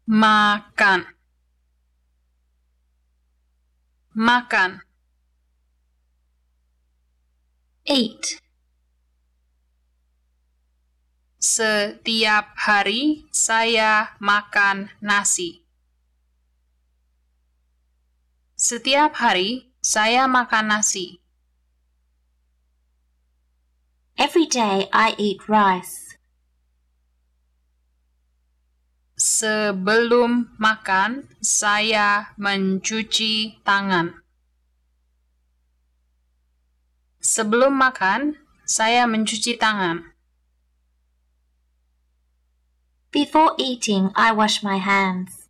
Makan. Makan. Eat. Setiap hari saya makan nasi. Setiap hari saya makan nasi. Every day I eat rice. Sebelum makan, saya mencuci tangan. Sebelum makan, saya mencuci tangan. Before eating, I wash my hands.